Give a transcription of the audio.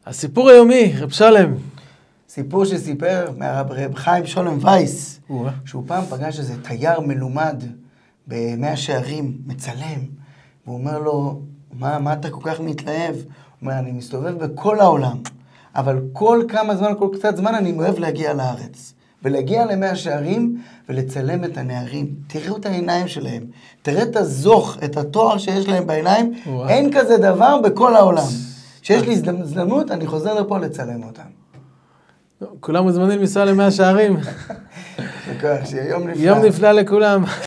הסיפור היומי, רב שלם. סיפור שסיפר מהרב חיים שולם וייס, שהוא פעם פגש איזה תייר מלומד במאה שערים, מצלם, והוא אומר לו, מה אתה כל כך מתלהב? הוא אומר, אני מסתובב בכל העולם, אבל כל כמה זמן, כל קצת זמן, אני אוהב להגיע לארץ. ולהגיע למאה שערים ולצלם את הנערים. תראו את העיניים שלהם. תראה את הזוך, את התואר שיש להם בעיניים. אין כזה דבר בכל העולם. כשיש לי הזדמנות, אני חוזר לפה לצלם אותם. כולם מוזמנים לנסוע למאה שערים. יום נפלא. יום נפלא לכולם.